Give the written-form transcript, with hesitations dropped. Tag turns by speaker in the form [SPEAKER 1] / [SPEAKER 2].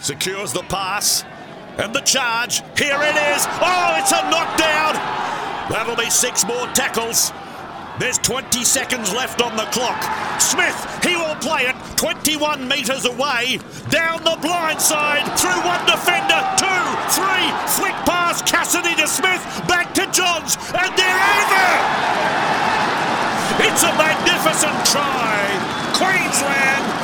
[SPEAKER 1] Secures the pass. And the charge. Here it is. Oh, it's a knockdown. That'll be 6 more tackles. There's 20 seconds left on the clock. Smith, he will play it 21 metres away. Down the blind side. Through one defender. 2, 3. Flick pass. Cassidy to Smith. Back to Johns. And they're over. It's a magnificent try. Queensland